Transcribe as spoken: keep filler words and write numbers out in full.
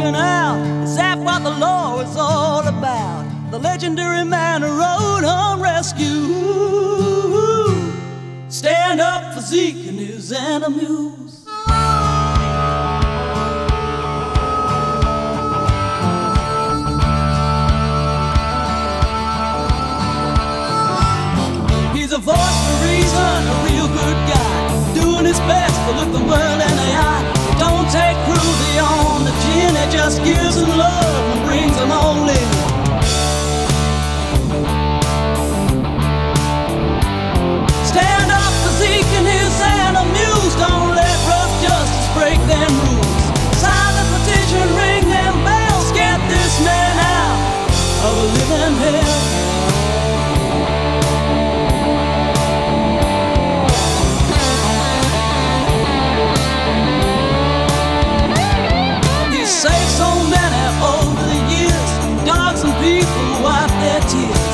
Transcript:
figuring out, is that what the law is all about? The legendary man who rode on rescue. Stand up for Zeke and his enemies. He's a voice for reason, a real good guy, doing his best to look the world in the eye. Don't take cruelty on the chin, it just gives them love and brings them all in. Stand up for Zeke and his enemies. Don't let rough justice break them rules. Sign the petition, ring them bells. Get this man out of a living hell. He's saved so many over the years. Dogs and people wipe their tears.